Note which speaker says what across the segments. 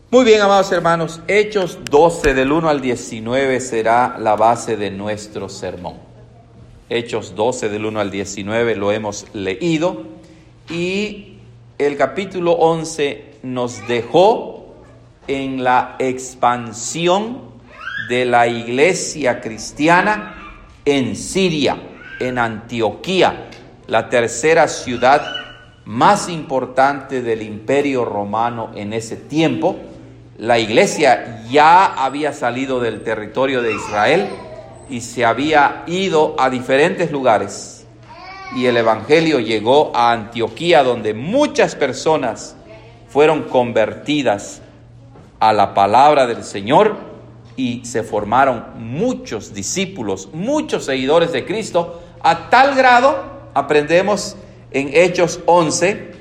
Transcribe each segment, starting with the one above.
Speaker 1: Muy bien, amados hermanos, Hechos 12 del 1 al 19 será la base de nuestro sermón. Hechos 12 del 1 al 19 lo hemos leído y el capítulo 11 nos dejó en la expansión de la iglesia cristiana en Siria, en Antioquía, la tercera ciudad más importante del Imperio Romano en ese tiempo. La iglesia ya había salido del territorio de Israel y se había ido a diferentes lugares. Y el evangelio llegó a Antioquía, donde muchas personas fueron convertidas a la palabra del Señor y se formaron muchos discípulos, muchos seguidores de Cristo, a tal grado, aprendemos en Hechos 11,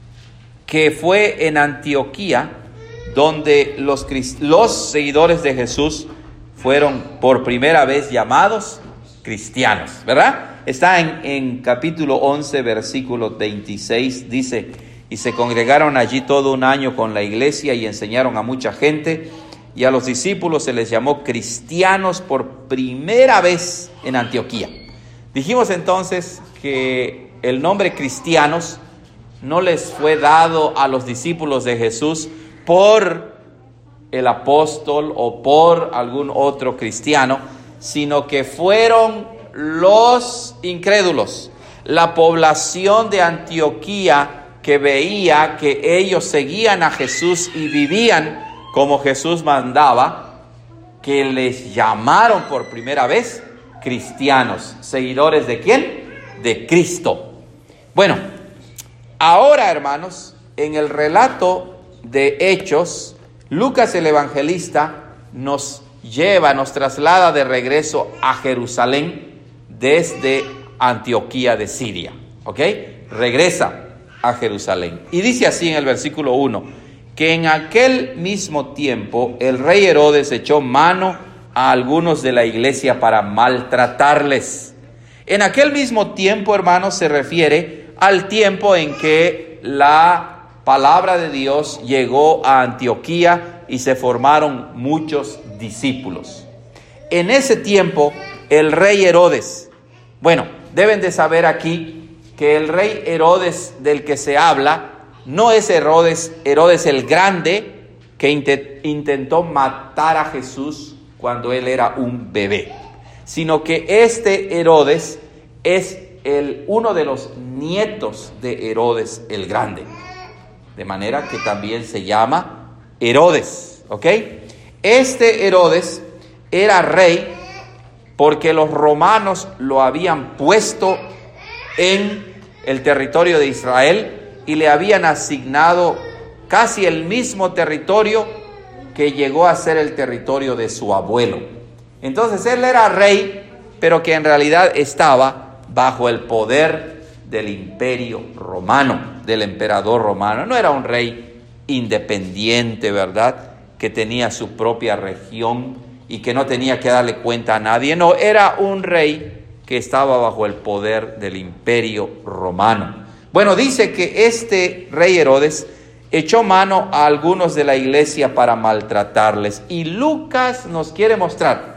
Speaker 1: que fue en Antioquía donde los seguidores de Jesús fueron por primera vez llamados cristianos, ¿verdad? Está en capítulo 11, versículo 26, dice: y se congregaron allí todo un año con la iglesia y enseñaron a mucha gente, y a los discípulos se les llamó cristianos por primera vez en Antioquía. Dijimos entonces que el nombre cristianos no les fue dado a los discípulos de Jesús por el apóstol o por algún otro cristiano, sino que fueron los incrédulos, la población de Antioquía que veía que ellos seguían a Jesús y vivían como Jesús mandaba, que les llamaron por primera vez cristianos. ¿Seguidores de quién? De Cristo. Bueno, ahora, hermanos, en el relato de Hechos, Lucas el evangelista nos traslada de regreso a Jerusalén desde Antioquía de Siria, ¿ok? Regresa a Jerusalén. Y dice así en el versículo 1, que en aquel mismo tiempo el rey Herodes echó mano a algunos de la iglesia para maltratarles. En aquel mismo tiempo, hermanos, se refiere al tiempo en que la palabra de Dios llegó a Antioquía y se formaron muchos discípulos. En ese tiempo, el rey Herodes, bueno, deben de saber aquí que el rey Herodes del que se habla no es Herodes el Grande, que intentó matar a Jesús cuando él era un bebé, sino que este Herodes es uno de los nietos de Herodes el Grande. De manera que también se llama Herodes, ¿ok? Este Herodes era rey porque los romanos lo habían puesto en el territorio de Israel y le habían asignado casi el mismo territorio que llegó a ser el territorio de su abuelo. Entonces él era rey, pero que en realidad estaba bajo el poder del imperio romano, del emperador romano. No era un rey independiente, ¿verdad?, que tenía su propia región y que no tenía que darle cuenta a nadie. No, era un rey que estaba bajo el poder del imperio romano. Bueno, dice que este rey Herodes echó mano a algunos de la iglesia para maltratarles. Y Lucas nos quiere mostrar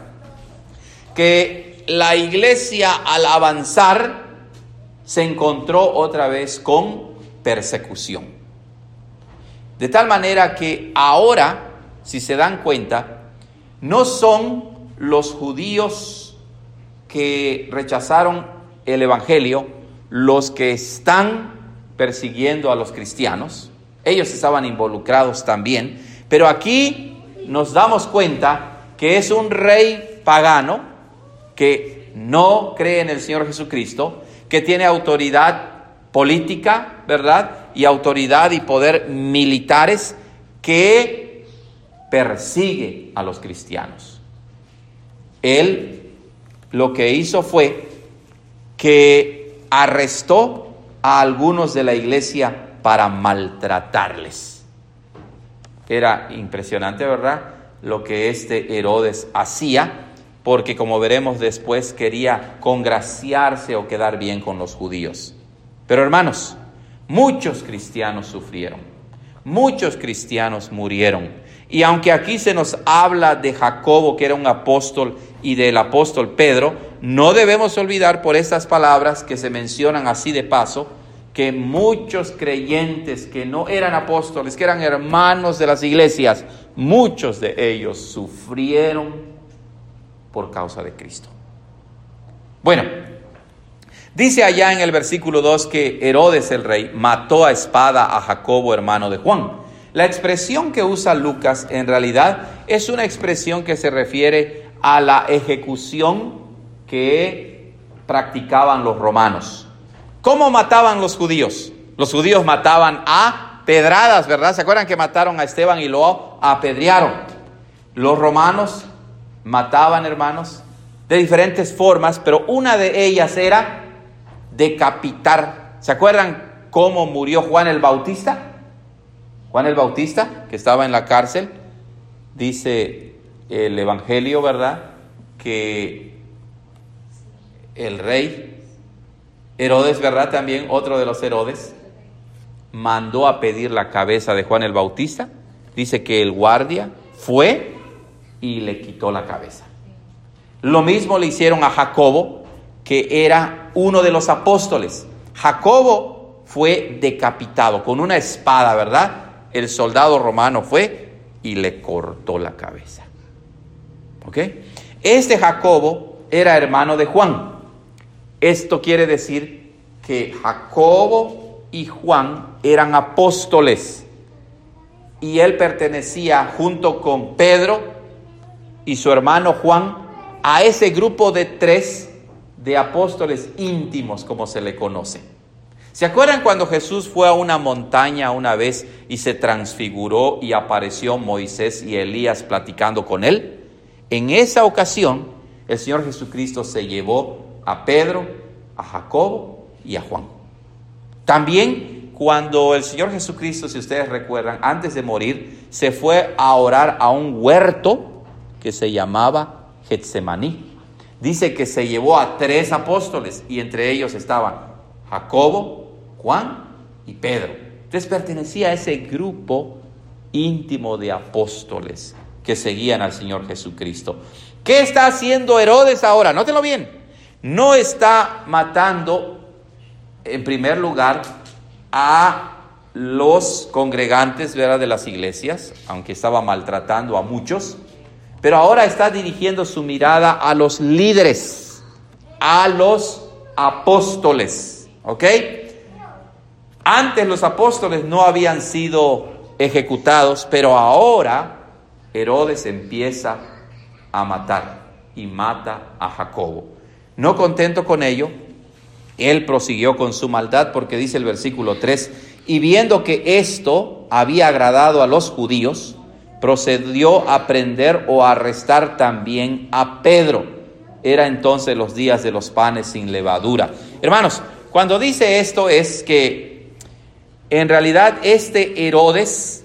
Speaker 1: que la iglesia, al avanzar, se encontró otra vez con persecución. De tal manera que ahora, si se dan cuenta, no son los judíos que rechazaron el evangelio los que están persiguiendo a los cristianos. Ellos estaban involucrados también, pero aquí nos damos cuenta que es un rey pagano que no cree en el Señor Jesucristo, que tiene autoridad política, ¿verdad?, y autoridad y poder militares, que persigue a los cristianos. Él lo que hizo fue que arrestó a algunos de la iglesia para maltratarles. Era impresionante, ¿verdad?, lo que este Herodes hacía, porque como veremos después quería congraciarse o quedar bien con los judíos. Pero hermanos, muchos cristianos sufrieron. Muchos cristianos murieron. Y aunque aquí se nos habla de Jacobo, que era un apóstol, y del apóstol Pedro, no debemos olvidar por estas palabras que se mencionan así de paso, que muchos creyentes que no eran apóstoles, que eran hermanos de las iglesias, muchos de ellos sufrieron por causa de Cristo. Bueno, dice allá en el versículo 2 que Herodes el rey mató a espada a Jacobo, hermano de Juan. La expresión que usa Lucas en realidad es una expresión que se refiere a la ejecución que practicaban los romanos. ¿Cómo mataban los judíos? Los judíos mataban a pedradas, ¿verdad? ¿Se acuerdan que mataron a Esteban y lo apedrearon? Los romanos mataban, hermanos, de diferentes formas, pero una de ellas era decapitar. ¿Se acuerdan cómo murió Juan el Bautista? Juan el Bautista, que estaba en la cárcel, dice el Evangelio, ¿verdad?, que el rey Herodes, ¿verdad?, también otro de los Herodes, mandó a pedir la cabeza de Juan el Bautista. Dice que el guardia fue y le quitó la cabeza. Lo mismo le hicieron a Jacobo, que era uno de los apóstoles. Jacobo fue decapitado con una espada, ¿verdad? El soldado romano fue y le cortó la cabeza. ¿Ok? Este Jacobo era hermano de Juan. Esto quiere decir que Jacobo y Juan eran apóstoles. Y él pertenecía junto con Pedro y su hermano Juan a ese grupo de 3 de apóstoles íntimos, como se le conoce. ¿Se acuerdan cuando Jesús fue a una montaña una vez y se transfiguró y apareció Moisés y Elías platicando con él? En esa ocasión, el Señor Jesucristo se llevó a Pedro, a Jacobo y a Juan. También cuando el Señor Jesucristo, si ustedes recuerdan, antes de morir, se fue a orar a un huerto que se llamaba Getsemaní. Dice que se llevó a 3 apóstoles y entre ellos estaban Jacobo, Juan y Pedro. Entonces pertenecía a ese grupo íntimo de apóstoles que seguían al Señor Jesucristo. ¿Qué está haciendo Herodes ahora? Nótenlo bien. No está matando, en primer lugar, a los congregantes, ¿verdad?, de las iglesias, aunque estaba maltratando a muchos, pero ahora está dirigiendo su mirada a los líderes, a los apóstoles. ¿Ok? Antes los apóstoles no habían sido ejecutados, pero ahora Herodes empieza a matar y mata a Jacobo. No contento con ello, él prosiguió con su maldad, porque dice el versículo 3, y viendo que esto había agradado a los judíos, procedió a prender o a arrestar también a Pedro. Era entonces los días de los panes sin levadura. Hermanos, cuando dice esto es que en realidad este Herodes,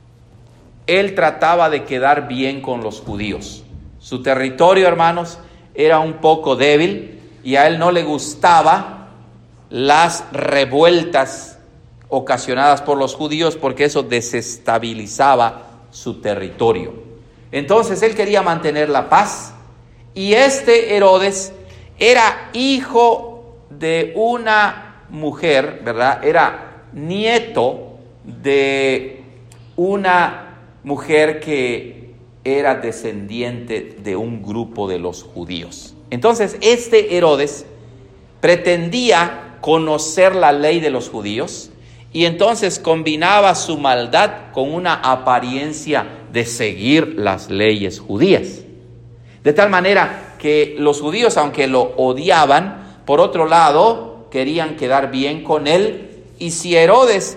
Speaker 1: él trataba de quedar bien con los judíos. Su territorio, hermanos, era un poco débil y a él no le gustaba las revueltas ocasionadas por los judíos, porque eso desestabilizaba su territorio. Entonces él quería mantener la paz, y este Herodes era hijo de una mujer, ¿verdad? Era nieto de una mujer que era descendiente de un grupo de los judíos. Entonces este Herodes pretendía conocer la ley de los judíos, y entonces combinaba su maldad con una apariencia de seguir las leyes judías. De tal manera que los judíos, aunque lo odiaban, por otro lado, querían quedar bien con él. Y si Herodes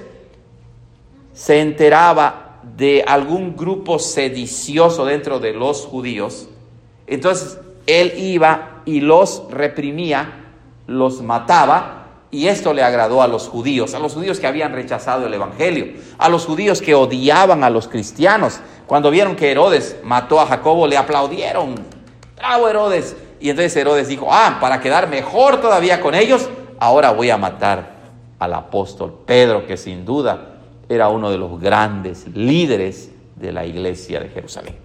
Speaker 1: se enteraba de algún grupo sedicioso dentro de los judíos, entonces él iba y los reprimía, los mataba. Y esto le agradó a los judíos que habían rechazado el evangelio, a los judíos que odiaban a los cristianos. Cuando vieron que Herodes mató a Jacobo, le aplaudieron. ¡Bravo, Herodes! Y entonces Herodes dijo, para quedar mejor todavía con ellos, ahora voy a matar al apóstol Pedro, que sin duda era uno de los grandes líderes de la iglesia de Jerusalén.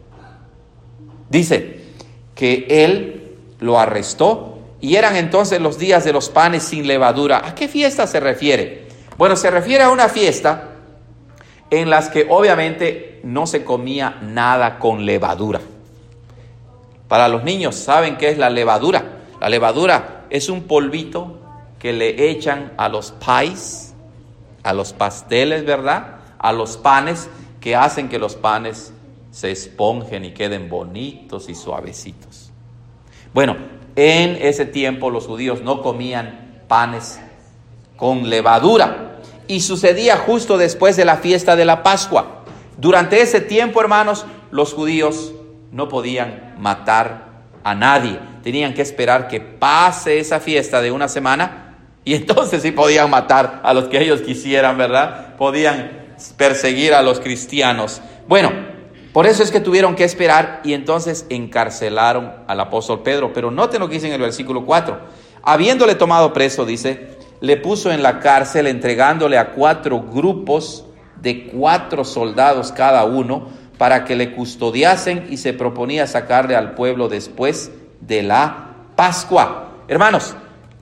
Speaker 1: Dice que él lo arrestó y eran entonces los días de los panes sin levadura. ¿A qué fiesta se refiere? Bueno, se refiere a una fiesta en las que obviamente no se comía nada con levadura. Para los niños, ¿saben qué es la levadura? La levadura es un polvito que le echan a los pies, a los pasteles, ¿verdad? A los panes, que hacen que los panes se esponjen y queden bonitos y suavecitos. Bueno, en ese tiempo los judíos no comían panes con levadura y sucedía justo después de la fiesta de la Pascua. Durante ese tiempo, hermanos, los judíos no podían matar a nadie. Tenían que esperar que pase esa fiesta de una semana y entonces sí podían matar a los que ellos quisieran, ¿verdad? Podían perseguir a los cristianos. Bueno, por eso es que tuvieron que esperar y entonces encarcelaron al apóstol Pedro. Pero noten lo que dice en el versículo 4. Habiéndole tomado preso, dice, le puso en la cárcel entregándole a 4 grupos de 4 soldados cada uno para que le custodiasen y se proponía sacarle al pueblo después de la Pascua. Hermanos,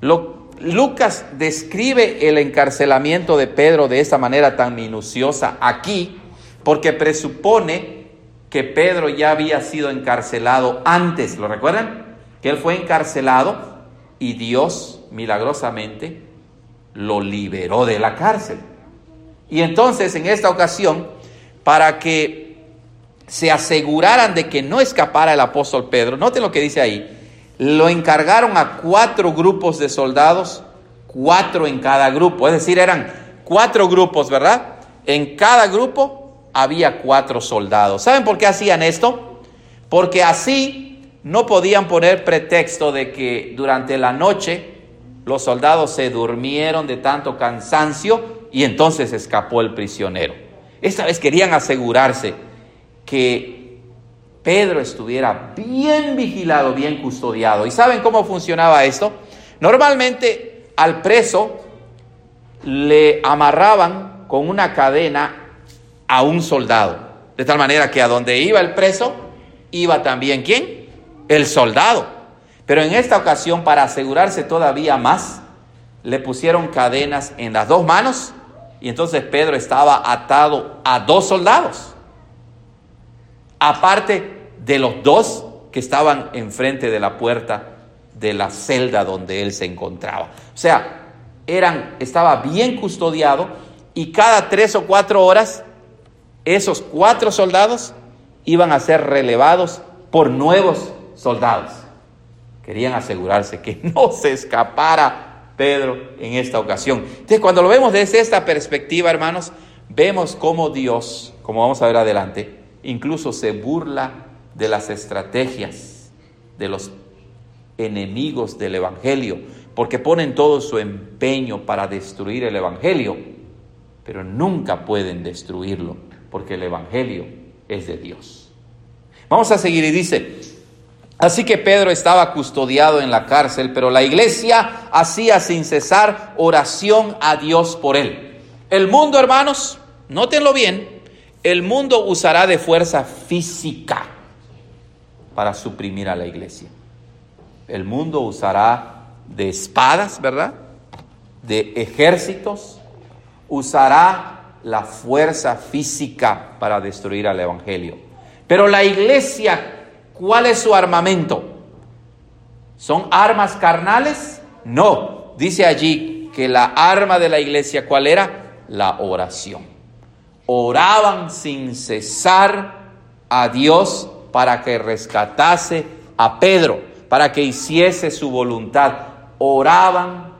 Speaker 1: Lucas describe el encarcelamiento de Pedro de esta manera tan minuciosa aquí porque presupone que Pedro ya había sido encarcelado antes. ¿Lo recuerdan? Que él fue encarcelado y Dios milagrosamente lo liberó de la cárcel. Y entonces en esta ocasión, para que se aseguraran de que no escapara el apóstol Pedro, noten lo que dice ahí, lo encargaron a 4 grupos de soldados, 4 en cada grupo, es decir, eran 4 grupos, ¿verdad? En cada grupo había 4 soldados. ¿Saben por qué hacían esto? Porque así no podían poner pretexto de que durante la noche los soldados se durmieron de tanto cansancio y entonces escapó el prisionero. Esta vez querían asegurarse que Pedro estuviera bien vigilado, bien custodiado. ¿Y saben cómo funcionaba esto? Normalmente al preso le amarraban con una cadena a un soldado, de tal manera que a donde iba el preso, iba también ¿quién? El soldado. Pero en esta ocasión, para asegurarse todavía más, le pusieron cadenas en las 2 manos y entonces Pedro estaba atado a 2 soldados, aparte de los 2 que estaban enfrente de la puerta de la celda donde él se encontraba. O sea, estaba bien custodiado y cada 3 o 4 horas esos 4 soldados iban a ser relevados por nuevos soldados. Querían asegurarse que no se escapara Pedro en esta ocasión. Entonces, cuando lo vemos desde esta perspectiva, hermanos, vemos cómo Dios, como vamos a ver adelante, incluso se burla de las estrategias de los enemigos del evangelio, porque ponen todo su empeño para destruir el evangelio, pero nunca pueden destruirlo, porque el evangelio es de Dios. Vamos a seguir y dice, así que Pedro estaba custodiado en la cárcel, pero la iglesia hacía sin cesar oración a Dios por él. El mundo, hermanos, nótenlo bien, el mundo usará de fuerza física para suprimir a la iglesia. El mundo usará de espadas, ¿verdad? De ejércitos, usará la fuerza física para destruir al evangelio. Pero la iglesia, ¿cuál es su armamento? ¿Son armas carnales? No, dice allí que la arma de la iglesia, ¿cuál era? La oración. Oraban sin cesar a Dios para que rescatase a Pedro, para que hiciese su voluntad. Oraban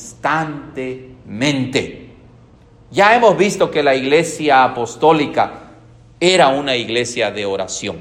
Speaker 1: constantemente. Ya hemos visto que la iglesia apostólica era una iglesia de oración.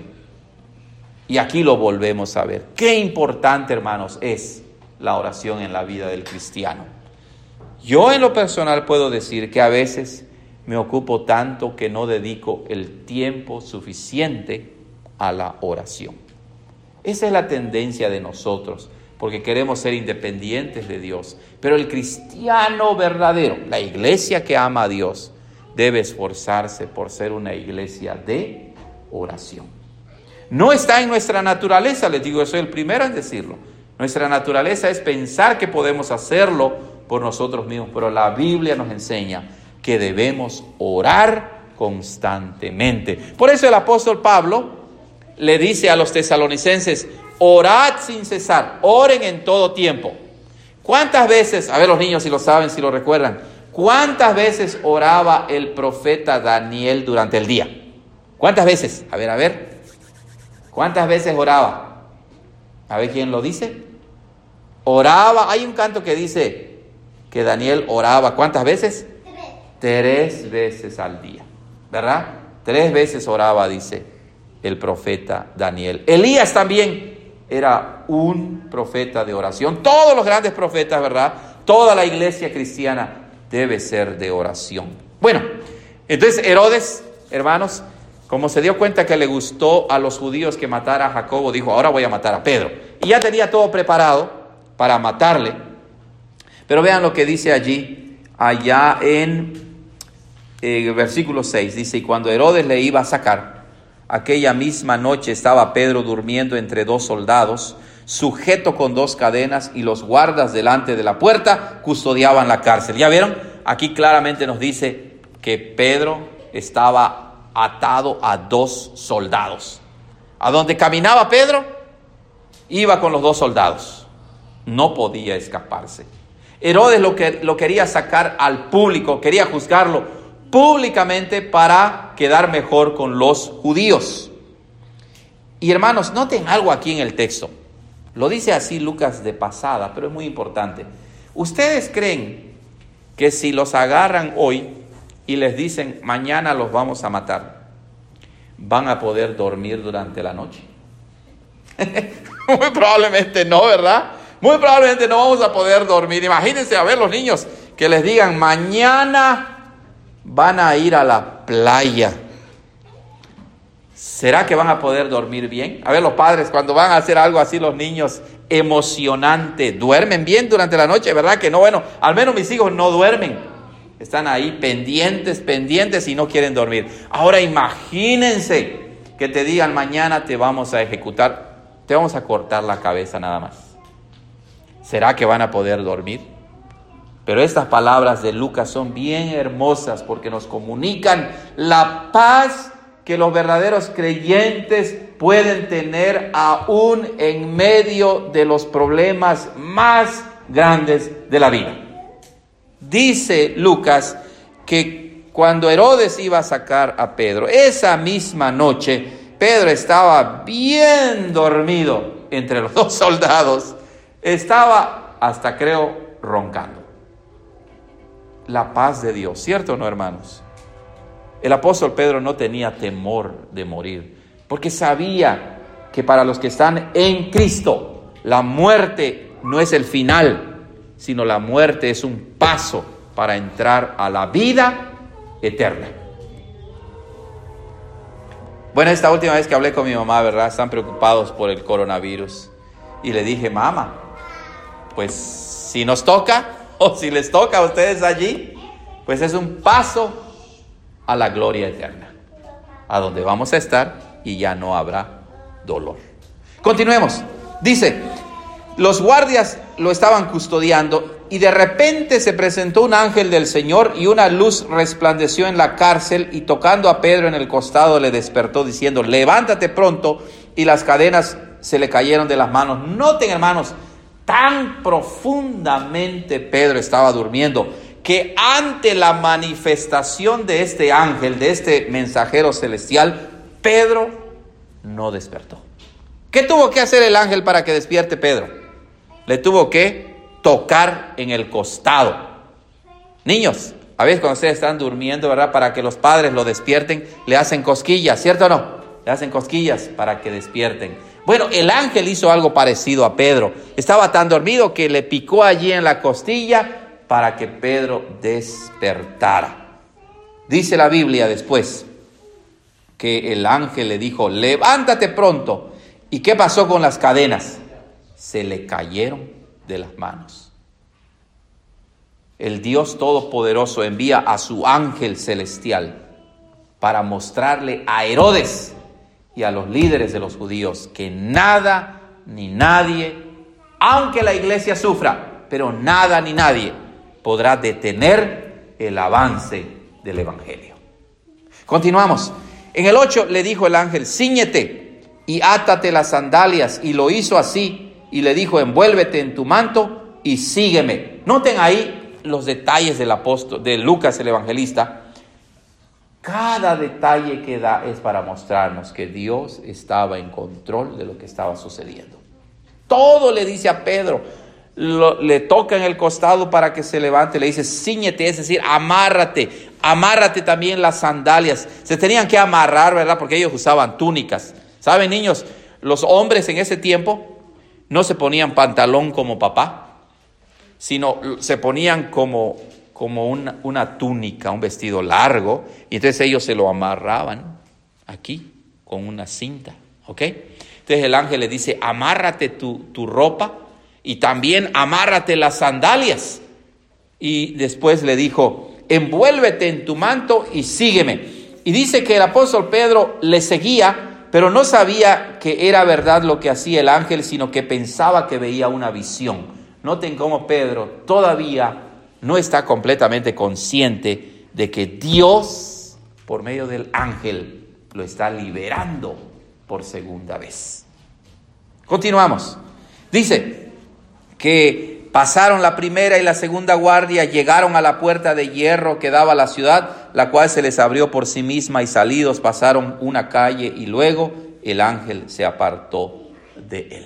Speaker 1: Y aquí lo volvemos a ver. Qué importante, hermanos, es la oración en la vida del cristiano. Yo en lo personal puedo decir que a veces me ocupo tanto que no dedico el tiempo suficiente a la oración. Esa es la tendencia de nosotros, porque queremos ser independientes de Dios. Pero el cristiano verdadero, la iglesia que ama a Dios, debe esforzarse por ser una iglesia de oración. No está en nuestra naturaleza, les digo, yo soy el primero en decirlo. Nuestra naturaleza es pensar que podemos hacerlo por nosotros mismos, pero la Biblia nos enseña que debemos orar constantemente. Por eso el apóstol Pablo le dice a los tesalonicenses: orad sin cesar, oren en todo tiempo. ¿Cuántas veces, a ver los niños si lo saben, si lo recuerdan, cuántas veces oraba el profeta Daniel durante el día? ¿Cuántas veces? A ver. ¿Cuántas veces oraba? A ver quién lo dice. Oraba, hay un canto que dice que Daniel oraba, ¿cuántas veces? 3 veces al día, ¿verdad? 3 veces oraba, dice el profeta Daniel. Elías también era un profeta de oración. Todos los grandes profetas, ¿verdad? Toda la iglesia cristiana debe ser de oración. Bueno, entonces Herodes, hermanos, como se dio cuenta que le gustó a los judíos que matara a Jacobo, dijo: ahora voy a matar a Pedro. Y ya tenía todo preparado para matarle. Pero vean lo que dice allí, allá en versículo 6. Dice: y cuando Herodes le iba a sacar, aquella misma noche estaba Pedro durmiendo entre 2 soldados, sujeto con 2 cadenas, y los guardas delante de la puerta custodiaban la cárcel. ¿Ya vieron? Aquí claramente nos dice que Pedro estaba atado a 2 soldados. A donde caminaba Pedro, iba con los 2 soldados. No podía escaparse. Herodes lo quería sacar al público, quería juzgarlo públicamente para quedar mejor con los judíos. Y hermanos, noten algo aquí en el texto. Lo dice así Lucas de pasada, pero es muy importante. ¿Ustedes creen que si los agarran hoy y les dicen mañana los vamos a matar, van a poder dormir durante la noche? Muy probablemente no, ¿verdad? Muy probablemente no vamos a poder dormir. Imagínense, a ver, los niños que les digan mañana van a ir a la playa. ¿Será que van a poder dormir bien? A ver, los padres, cuando van a hacer algo así, los niños, emocionante, ¿duermen bien durante la noche? ¿Verdad que no? Bueno, al menos mis hijos no duermen. Están ahí pendientes y no quieren dormir. Ahora imagínense que te digan mañana te vamos a ejecutar, te vamos a cortar la cabeza nada más. ¿Será que van a poder dormir? Pero estas palabras de Lucas son bien hermosas porque nos comunican la paz que los verdaderos creyentes pueden tener aún en medio de los problemas más grandes de la vida. Dice Lucas que cuando Herodes iba a sacar a Pedro, esa misma noche, Pedro estaba bien dormido entre los 2 soldados. Estaba hasta, creo, roncando. La paz de Dios, ¿cierto o no, hermanos? El apóstol Pedro no tenía temor de morir, porque sabía que para los que están en Cristo, la muerte no es el final, sino la muerte es un paso para entrar a la vida eterna. Bueno, esta última vez que hablé con mi mamá, ¿verdad? Están preocupados por el coronavirus. Y le dije: mamá, pues si nos toca, o si les toca a ustedes allí, pues es un paso a la gloria eterna, a donde vamos a estar y ya no habrá dolor. Continuemos. Dice: los guardias lo estaban custodiando y de repente se presentó un ángel del Señor y una luz resplandeció en la cárcel, y tocando a Pedro en el costado le despertó diciendo: levántate pronto. Y las cadenas se le cayeron de las manos. Noten, hermanos, tan profundamente Pedro estaba durmiendo que ante la manifestación de este ángel, de este mensajero celestial, Pedro no despertó. ¿Qué tuvo que hacer el ángel para que despierte Pedro? Le tuvo que tocar en el costado. Niños, a veces cuando ustedes están durmiendo, ¿verdad? Para que los padres lo despierten, le hacen cosquillas, ¿cierto o no? Le hacen cosquillas para que despierten. Bueno, el ángel hizo algo parecido a Pedro. Estaba tan dormido que le picó allí en la costilla para que Pedro despertara. Dice la Biblia después que el ángel le dijo: levántate pronto. ¿Y qué pasó con las cadenas? Se le cayeron de las manos. el Dios Todopoderoso envía a su ángel celestial para mostrarle a Herodes y a los líderes de los judíos que nada ni nadie, aunque la iglesia sufra, pero nada ni nadie podrá detener el avance del evangelio. Continuamos. En el 8 le dijo el ángel: cíñete y átate las sandalias. Y lo hizo así, y le dijo: envuélvete en tu manto y sígueme. Noten ahí los detalles del apóstol, de Lucas el evangelista. Cada detalle que da es para mostrarnos que Dios estaba en control de lo que estaba sucediendo. Todo le dice a Pedro, le toca en el costado para que se levante, le dice: cíñete, es decir, amárrate también las sandalias. Se tenían que amarrar, ¿verdad? Porque ellos usaban túnicas. ¿Saben, niños? Los hombres en ese tiempo no se ponían pantalón como papá, sino se ponían como una túnica, un vestido largo, y entonces ellos se lo amarraban aquí con una cinta, ¿ok? Entonces el ángel le dice: amárrate tu ropa y también amárrate las sandalias. Y después le dijo: envuélvete en tu manto y sígueme. Y dice que el apóstol Pedro le seguía, pero no sabía que era verdad lo que hacía el ángel, sino que pensaba que veía una visión. Noten cómo Pedro todavía no está completamente consciente de que Dios, por medio del ángel, lo está liberando por segunda vez. Continuamos. Dice que pasaron la primera y la segunda guardia, llegaron a la puerta de hierro que daba a la ciudad, la cual se les abrió por sí misma, y salidos pasaron una calle, y luego el ángel se apartó de él.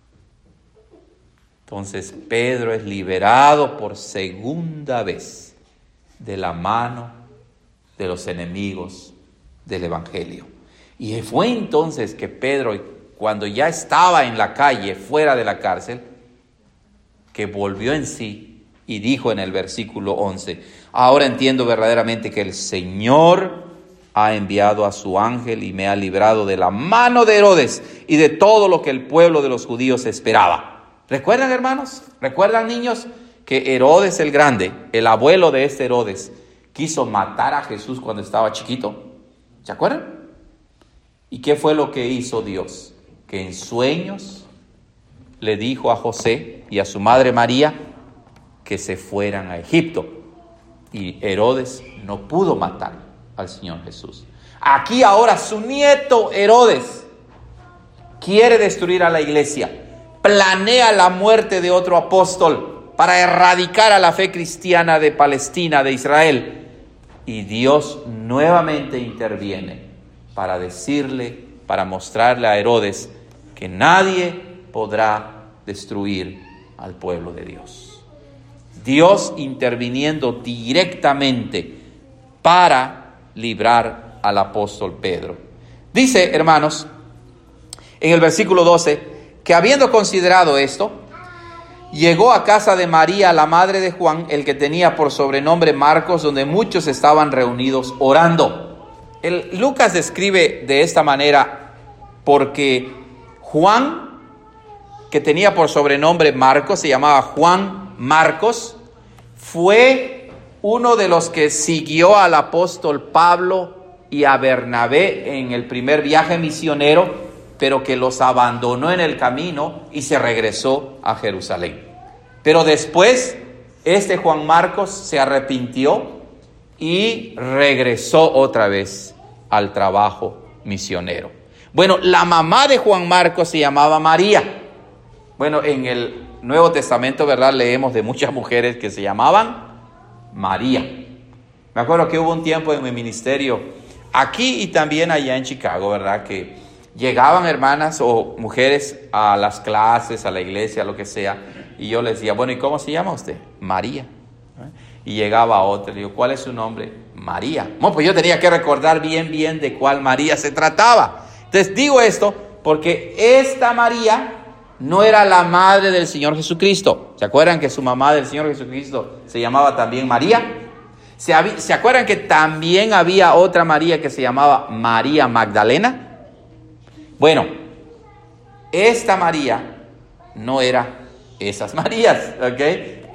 Speaker 1: Entonces Pedro es liberado por segunda vez de la mano de los enemigos del evangelio. Y fue entonces que Pedro, cuando ya estaba en la calle, fuera de la cárcel, que volvió en sí y dijo en el versículo 11: ahora entiendo verdaderamente que el Señor ha enviado a su ángel y me ha librado de la mano de Herodes y de todo lo que el pueblo de los judíos esperaba. ¿Recuerdan, hermanos? ¿Recuerdan, niños? Que Herodes el Grande, el abuelo de este Herodes, quiso matar a Jesús cuando estaba chiquito. ¿Se acuerdan? ¿Y qué fue lo que hizo Dios? Que en sueños le dijo a José y a su madre María que se fueran a Egipto. Y Herodes no pudo matar al Señor Jesús. Aquí ahora su nieto Herodes quiere destruir a la iglesia. Planea la muerte de otro apóstol para erradicar a la fe cristiana de Palestina, de Israel. Y Dios nuevamente interviene para decirle, para mostrarle a Herodes que nadie podrá destruir al pueblo de Dios. Dios interviniendo directamente para librar al apóstol Pedro. Dice, hermanos, en el versículo 12, que habiendo considerado esto, llegó a casa de María, la madre de Juan, el que tenía por sobrenombre Marcos, donde muchos estaban reunidos orando. Lucas describe de esta manera porque Juan, que tenía por sobrenombre Marcos, se llamaba Juan Marcos, fue uno de los que siguió al apóstol Pablo y a Bernabé en el primer viaje misionero, pero que los abandonó en el camino y se regresó a Jerusalén. Pero después, este Juan Marcos se arrepintió y regresó otra vez al trabajo misionero. Bueno, la mamá de Juan Marcos se llamaba María. Bueno, en el Nuevo Testamento, ¿verdad?, leemos de muchas mujeres que se llamaban María. Me acuerdo que hubo un tiempo en mi ministerio, aquí y también allá en Chicago, ¿verdad?, que llegaban hermanas o mujeres a las clases, a la iglesia, lo que sea, y yo les decía: bueno, ¿y cómo se llama usted? María. Y llegaba otra, le digo: ¿cuál es su nombre? María. Bueno, pues yo tenía que recordar bien de cuál María se trataba. Entonces digo esto porque esta María no era la madre del Señor Jesucristo. ¿Se acuerdan que su mamá del Señor Jesucristo se llamaba también María? ¿Se acuerdan que también había otra María que se llamaba María Magdalena? Bueno, esta María no era esas Marías, ¿ok?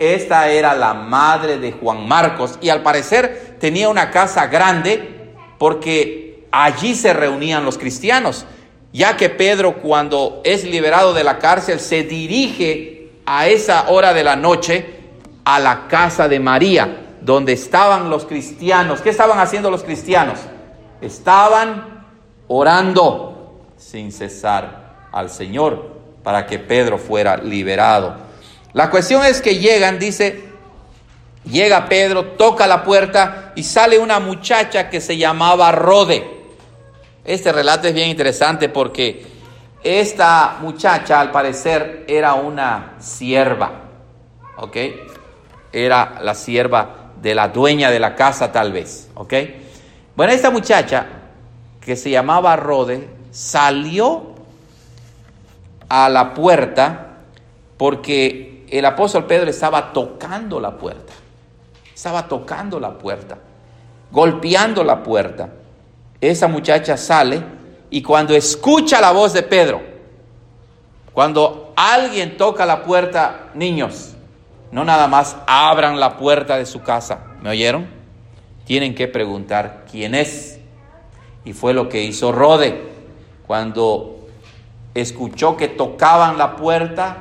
Speaker 1: esta era la madre de Juan Marcos y al parecer tenía una casa grande porque allí se reunían los cristianos, ya que Pedro, cuando es liberado de la cárcel, se dirige a esa hora de la noche a la casa de María, donde estaban los cristianos. ¿Qué estaban haciendo los cristianos? Estaban orando sin cesar al Señor para que Pedro fuera liberado. La cuestión es que llegan, dice, llega Pedro, toca la puerta y sale una muchacha que se llamaba Rode. Este relato es bien interesante porque esta muchacha al parecer era una sierva, ¿ok? Era la sierva de la dueña de la casa tal vez, ¿ok? Bueno, esta muchacha que se llamaba Rode salió a la puerta porque el apóstol Pedro estaba tocando la puerta. Estaba tocando la puerta, golpeando la puerta. Esa muchacha sale y cuando escucha la voz de Pedro, cuando alguien toca la puerta, niños, no nada más abran la puerta de su casa, ¿me oyeron? Tienen que preguntar quién es. Y fue lo que hizo Rode. Cuando escuchó que tocaban la puerta,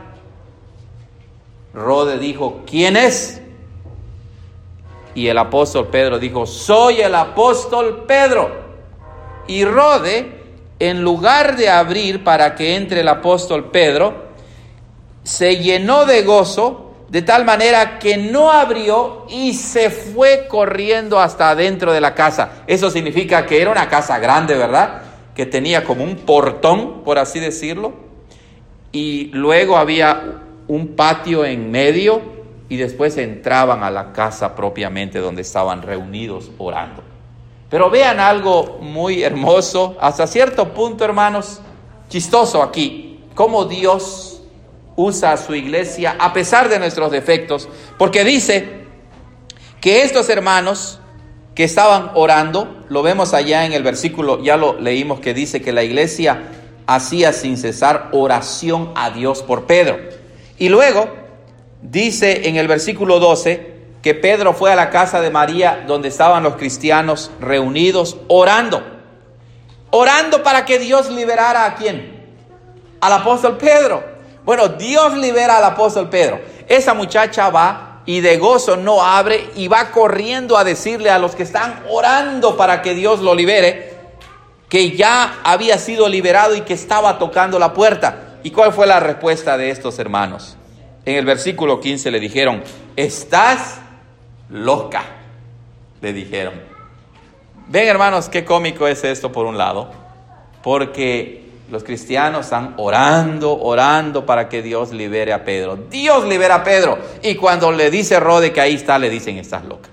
Speaker 1: Rode dijo, ¿quién es? Y el apóstol Pedro dijo, soy el apóstol Pedro. Y Rode, en lugar de abrir para que entre el apóstol Pedro, se llenó de gozo, de tal manera que no abrió y se fue corriendo hasta adentro de la casa. Eso significa que era una casa grande, ¿verdad? Que tenía como un portón, por así decirlo. Y luego había un patio en medio y después entraban a la casa propiamente donde estaban reunidos orando. Pero vean algo muy hermoso, hasta cierto punto, hermanos, chistoso aquí, cómo Dios usa a su iglesia a pesar de nuestros defectos, porque dice que estos hermanos que estaban orando, lo vemos allá en el versículo, ya lo leímos, que dice que la iglesia hacía sin cesar oración a Dios por Pedro. Y luego dice en el versículo 12 que Pedro fue a la casa de María donde estaban los cristianos reunidos orando para que Dios liberara ¿a quién? Al apóstol Pedro. Bueno, Dios libera al apóstol Pedro. Esa muchacha va y de gozo no abre y va corriendo a decirle a los que están orando para que Dios lo libere, que ya había sido liberado y que estaba tocando la puerta. ¿Y cuál fue la respuesta de estos hermanos? En el versículo 15 le dijeron, estás loca, le dijeron. Ven, hermanos, qué cómico es esto por un lado, porque los cristianos están orando para que Dios libere a Pedro. Dios libera a Pedro. Y cuando le dice Rode que ahí está, le dicen, estás loca.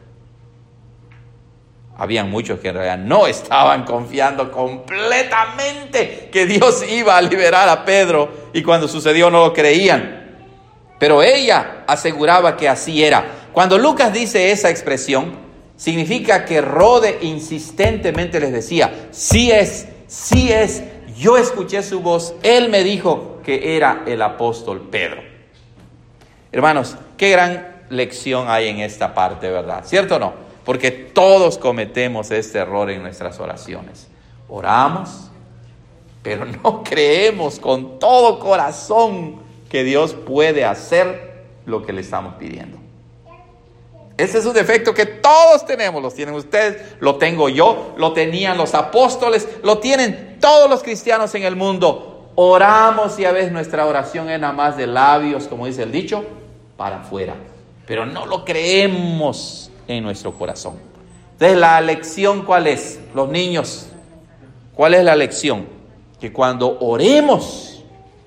Speaker 1: Habían muchos que en realidad no estaban confiando completamente que Dios iba a liberar a Pedro. Y cuando sucedió no lo creían. Pero ella aseguraba que así era. Cuando Lucas dice esa expresión, significa que Rode insistentemente les decía, sí es. Yo escuché su voz, él me dijo que era el apóstol Pedro. Hermanos, qué gran lección hay en esta parte, ¿verdad? ¿Cierto o no? Porque todos cometemos este error en nuestras oraciones. Oramos, pero no creemos con todo corazón que Dios puede hacer lo que le estamos pidiendo. Ese es un defecto que todos tenemos, los tienen ustedes, lo tengo yo, lo tenían los apóstoles, lo tienen todos los cristianos en el mundo. Oramos y a veces nuestra oración es nada más de labios, como dice el dicho, para afuera. Pero no lo creemos en nuestro corazón. Entonces, ¿la lección cuál es? Los niños, ¿cuál es la lección? Que cuando oremos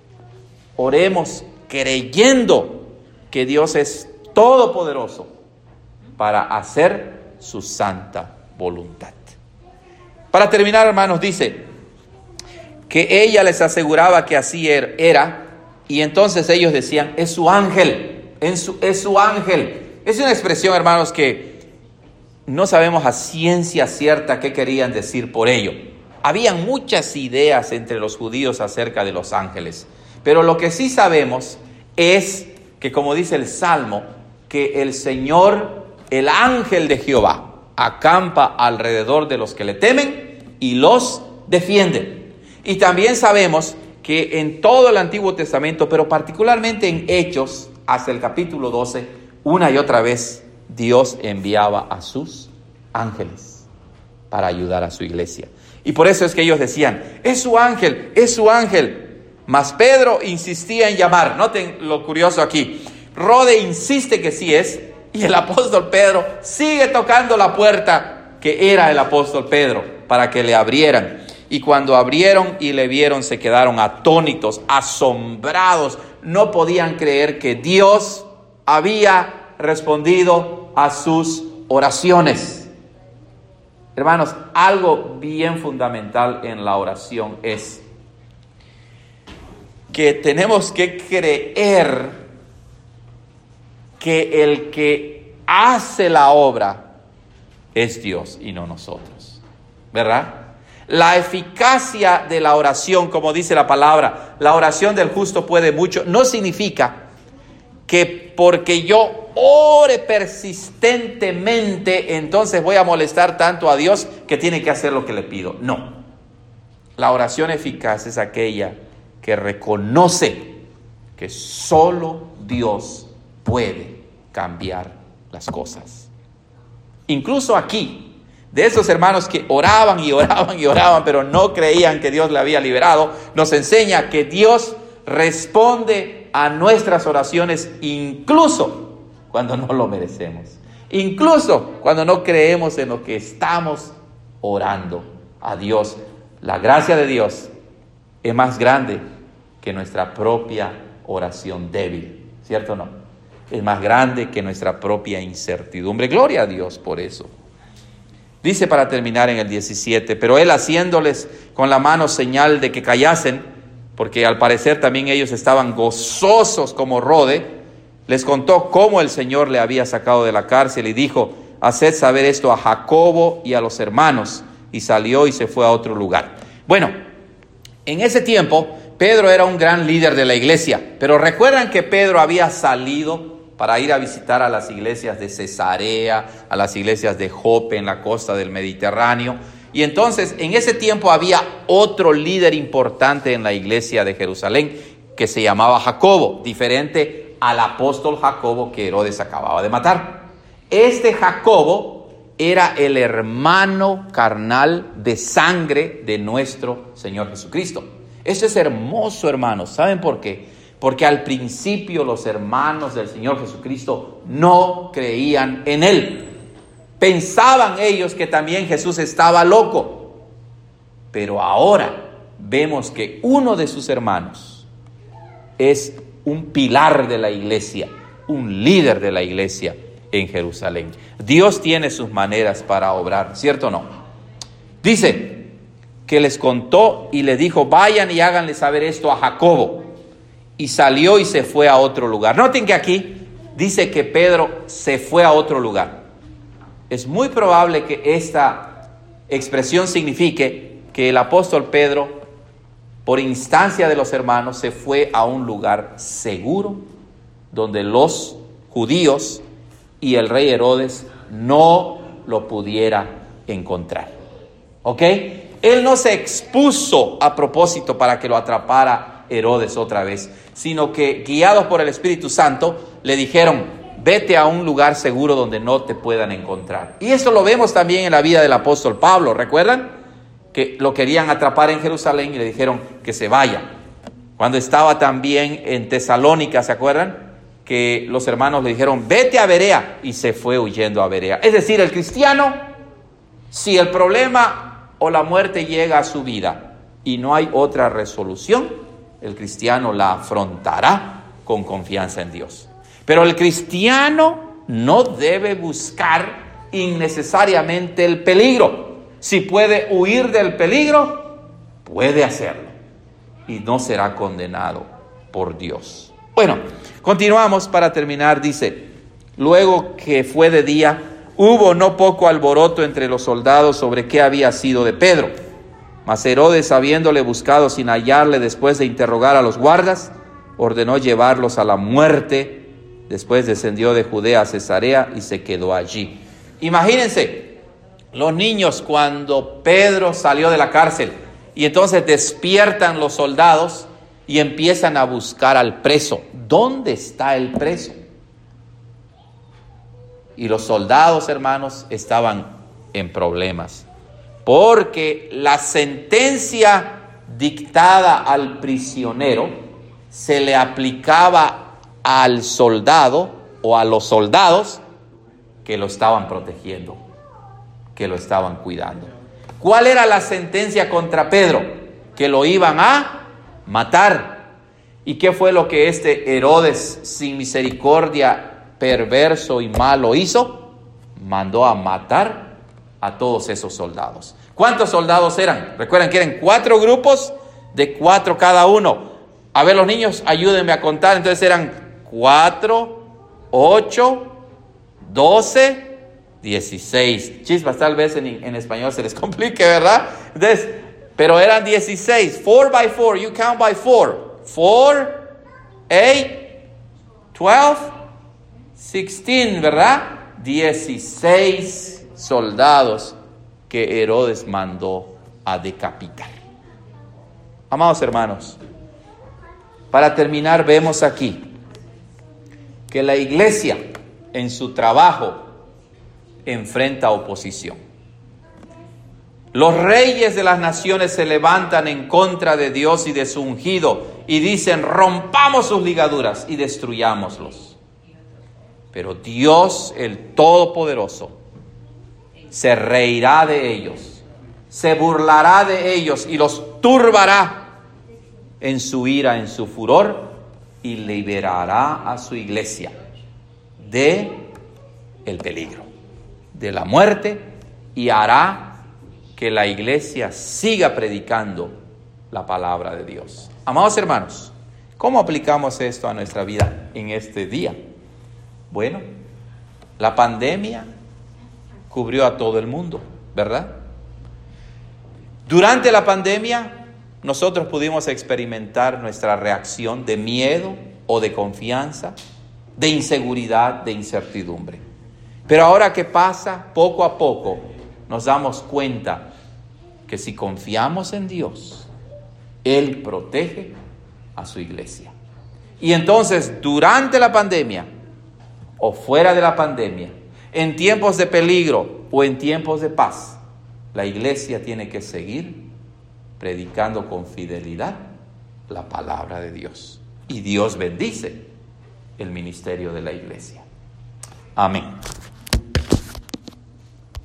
Speaker 1: creyendo que Dios es todopoderoso para hacer su santa voluntad. Para terminar, hermanos, dice que ella les aseguraba que así era, y entonces ellos decían, es su ángel, es su ángel. Es una expresión, hermanos, que no sabemos a ciencia cierta qué querían decir por ello. Habían muchas ideas entre los judíos acerca de los ángeles, pero lo que sí sabemos es que, como dice el Salmo, que el Señor, el ángel de Jehová, acampa alrededor de los que le temen y los defiende. Y también sabemos que en todo el Antiguo Testamento, pero particularmente en Hechos, hasta el capítulo 12, una y otra vez Dios enviaba a sus ángeles para ayudar a su iglesia. Y por eso es que ellos decían, es su ángel, es su ángel. Mas Pedro insistía en llamar. Noten lo curioso aquí. Rode insiste que sí es, y el apóstol Pedro sigue tocando la puerta que era el apóstol Pedro para que le abrieran. Y cuando abrieron y le vieron, se quedaron atónitos, asombrados. No podían creer que Dios había respondido a sus oraciones. Hermanos, algo bien fundamental en la oración es que tenemos que creer que el que hace la obra es Dios y no nosotros, ¿verdad? La eficacia de la oración, como dice la palabra, la oración del justo puede mucho, no significa que porque yo ore persistentemente, entonces voy a molestar tanto a Dios que tiene que hacer lo que le pido. No. La oración eficaz es aquella que reconoce que solo Dios puede cambiar las cosas. Incluso aquí, de esos hermanos que oraban y oraban y oraban, pero no creían que Dios le había liberado, nos enseña que Dios responde a nuestras oraciones incluso cuando no lo merecemos, incluso cuando no creemos en lo que estamos orando a Dios. La gracia de Dios es más grande que nuestra propia oración débil, ¿cierto o no? Es más grande que nuestra propia incertidumbre. Gloria a Dios por eso. Dice para terminar en el 17, pero él haciéndoles con la mano señal de que callasen, porque al parecer también ellos estaban gozosos como Rode, les contó cómo el Señor le había sacado de la cárcel y dijo, haced saber esto a Jacobo y a los hermanos, y salió y se fue a otro lugar. Bueno, en ese tiempo Pedro era un gran líder de la iglesia, pero recuerdan que Pedro había salido para ir a visitar a las iglesias de Cesarea, a las iglesias de Jope en la costa del Mediterráneo. Y entonces en ese tiempo había otro líder importante en la iglesia de Jerusalén que se llamaba Jacobo, diferente al apóstol Jacobo que Herodes acababa de matar. Este Jacobo era el hermano carnal de sangre de nuestro Señor Jesucristo. Eso es hermoso, hermanos. ¿Saben por qué? Porque al principio los hermanos del Señor Jesucristo no creían en Él. Pensaban ellos que también Jesús estaba loco. Pero ahora vemos que uno de sus hermanos es un pilar de la iglesia, un líder de la iglesia en Jerusalén. Dios tiene sus maneras para obrar, ¿cierto o no? Dice que les contó y le dijo, vayan y háganle saber esto a Jacobo. Y salió y se fue a otro lugar. Noten que aquí dice que Pedro se fue a otro lugar. Es muy probable que esta expresión signifique que el apóstol Pedro, por instancia de los hermanos, se fue a un lugar seguro donde los judíos y el rey Herodes no lo pudiera encontrar. ¿Ok? Él no se expuso a propósito para que lo atrapara Herodes otra vez, sino que guiados por el Espíritu Santo le dijeron, vete a un lugar seguro donde no te puedan encontrar. Y esto lo vemos también en la vida del apóstol Pablo. ¿Recuerdan? Que lo querían atrapar en Jerusalén y le dijeron que se vaya. Cuando estaba también en Tesalónica, ¿se acuerdan? Que los hermanos le dijeron, vete a Berea, y se fue huyendo a Berea. Es decir, el cristiano, si el problema o la muerte llega a su vida y no hay otra resolución, el cristiano la afrontará con confianza en Dios. Pero el cristiano no debe buscar innecesariamente el peligro. Si puede huir del peligro, puede hacerlo y no será condenado por Dios. Bueno, continuamos para terminar. Dice, luego que fue de día, hubo no poco alboroto entre los soldados sobre qué había sido de Pedro. Mas Herodes, habiéndole buscado sin hallarle después de interrogar a los guardas, ordenó llevarlos a la muerte Después descendió de Judea a Cesarea y se quedó allí. Imagínense, los niños cuando Pedro salió de la cárcel y entonces despiertan los soldados y empiezan a buscar al preso. ¿Dónde está el preso? Y los soldados, hermanos, estaban en problemas, porque la sentencia dictada al prisionero se le aplicaba al soldado o a los soldados que lo estaban protegiendo, que lo estaban cuidando. ¿Cuál era la sentencia contra Pedro? Que lo iban a matar. ¿Y qué fue lo que este Herodes sin misericordia, perverso y malo hizo? Mandó a matar a todos esos soldados. ¿Cuántos soldados eran? Recuerden que eran 4 grupos de 4 cada uno. A ver, los niños, ayúdenme a contar. Entonces eran 4, 8, 12, 16. Chispas, tal vez en español se les complique, ¿verdad? Entonces, pero eran 16. 4 by 4, you count by 4. 4, 8, 12, 16, ¿verdad? 16 soldados que Herodes mandó a decapitar. Amados hermanos, para terminar, vemos aquí que la iglesia en su trabajo enfrenta oposición. Los reyes de las naciones se levantan en contra de Dios y de su ungido y dicen: rompamos sus ligaduras y destruyámoslos. Pero Dios, el Todopoderoso, se reirá de ellos, se burlará de ellos y los turbará en su ira, en su furor, y liberará a su iglesia de el peligro, de la muerte, y hará que la iglesia siga predicando la palabra de Dios. Amados hermanos, ¿cómo aplicamos esto a nuestra vida en este día? Bueno, la pandemia cubrió a todo el mundo, ¿verdad? Durante la pandemia, nosotros pudimos experimentar nuestra reacción de miedo o de confianza, de inseguridad, de incertidumbre. Pero ahora que pasa, poco a poco, nos damos cuenta que si confiamos en Dios, Él protege a su iglesia. Y entonces, durante la pandemia o fuera de la pandemia, en tiempos de peligro o en tiempos de paz, la iglesia tiene que seguir predicando con fidelidad la palabra de Dios. Y Dios bendice el ministerio de la iglesia. Amén.